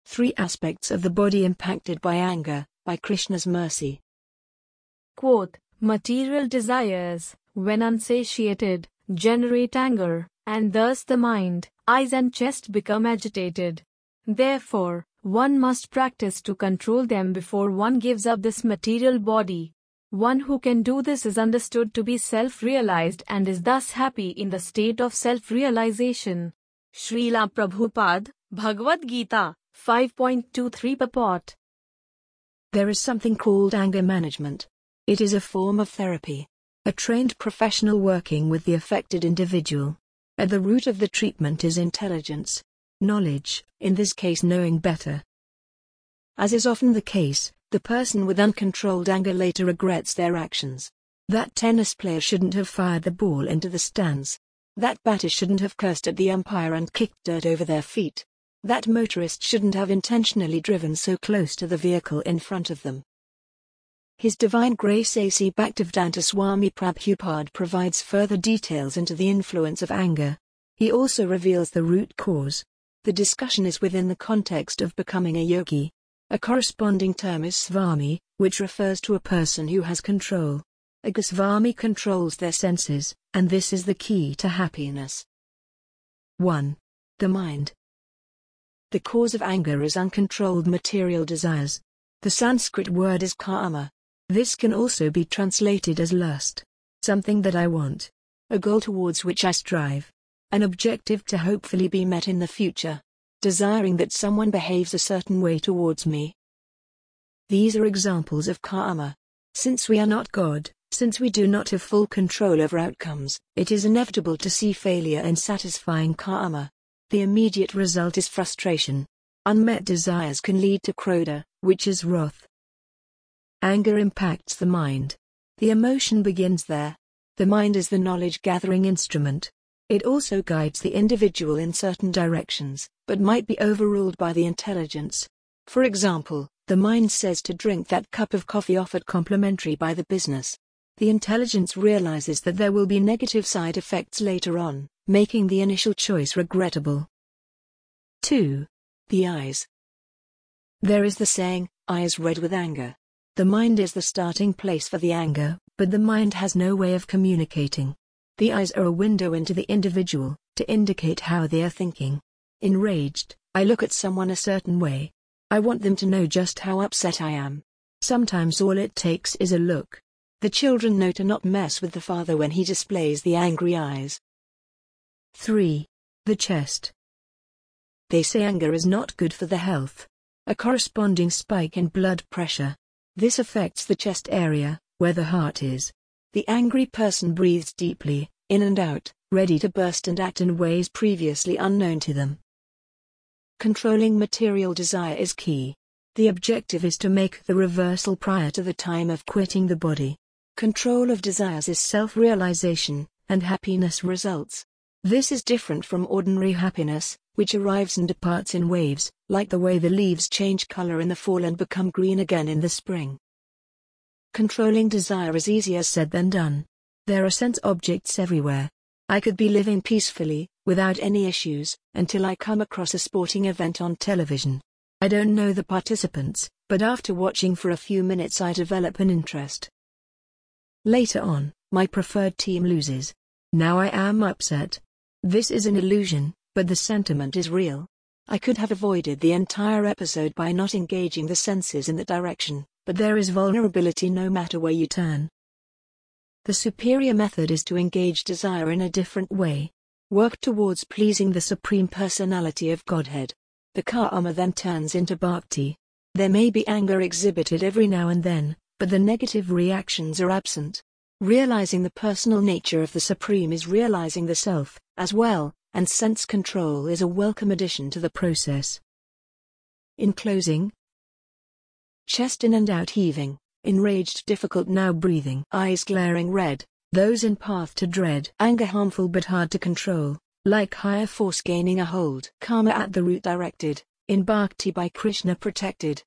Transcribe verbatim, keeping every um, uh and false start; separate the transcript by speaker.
Speaker 1: Three aspects of the body impacted by anger, by Krishna's mercy.
Speaker 2: Quote, material desires, when unsatiated, generate anger, and thus the mind, eyes and chest become agitated. Therefore, one must practice to control them before one gives up this material body. One who can do this is understood to be self-realized and is thus happy in the state of self-realization. Srila Prabhupada, Bhagavad Gita, five point two three purport.
Speaker 1: There is something called anger management. It is a form of therapy. A trained professional working with the affected individual. At the root of the treatment is intelligence. Knowledge, in this case knowing better. As is often the case, the person with uncontrolled anger later regrets their actions. That tennis player shouldn't have fired the ball into the stands. That batter shouldn't have cursed at the umpire and kicked dirt over their feet. That motorist shouldn't have intentionally driven so close to the vehicle in front of them. His Divine Grace A C Bhaktivedanta Swami Prabhupada provides further details into the influence of anger. He also reveals the root cause. The discussion is within the context of becoming a yogi. A corresponding term is Swami, which refers to a person who has control. A Goswami controls their senses, and this is the key to happiness. one. The mind. The cause of anger is uncontrolled material desires. The Sanskrit word is kama. This can also be translated as lust. Something that I want. A goal towards which I strive. An objective to hopefully be met in the future. Desiring that someone behaves a certain way towards me. These are examples of karma. Since we are not God, since we do not have full control over outcomes, it is inevitable to see failure in satisfying karma. The immediate result is frustration. Unmet desires can lead to krodha, which is wrath. Anger impacts the mind. The emotion begins there. The mind is the knowledge-gathering instrument. It also guides the individual in certain directions, but might be overruled by the intelligence. For example, the mind says to drink that cup of coffee offered complimentary by the business. The intelligence realizes that there will be negative side effects later on, making the initial choice regrettable. two. The eyes. There is the saying, eyes red with anger. The mind is the starting place for the anger, but the mind has no way of communicating. The eyes are a window into the individual, to indicate how they are thinking. Enraged, I look at someone a certain way. I want them to know just how upset I am. Sometimes all it takes is a look. The children know to not mess with the father when he displays the angry eyes. three. The chest. They say anger is not good for the health. A corresponding spike in blood pressure. This affects the chest area, where the heart is. The angry person breathes deeply, in and out, ready to burst and act in ways previously unknown to them. Controlling material desire is key. The objective is to make the reversal prior to the time of quitting the body. Control of desires is self-realization, and happiness results. This is different from ordinary happiness, which arrives and departs in waves, like the way the leaves change color in the fall and become green again in the spring. Controlling desire is easier said than done. There are sense objects everywhere. I could be living peacefully, without any issues, until I come across a sporting event on television. I don't know the participants, but after watching for a few minutes I develop an interest. Later on, my preferred team loses. Now I am upset. This is an illusion, but the sentiment is real. I could have avoided the entire episode by not engaging the senses in that direction, but there is vulnerability no matter where you turn. The superior method is to engage desire in a different way. Work towards pleasing the Supreme Personality of Godhead. The karma then turns into bhakti. There may be anger exhibited every now and then, but the negative reactions are absent. Realizing the personal nature of the Supreme is realizing the self, as well, and sense control is a welcome addition to the process. In closing, chest in and out heaving, enraged difficult now breathing, eyes glaring red, those in path to dread, anger harmful but hard to control, like higher force gaining a hold, karma at the root directed, in bhakti by Krishna protected.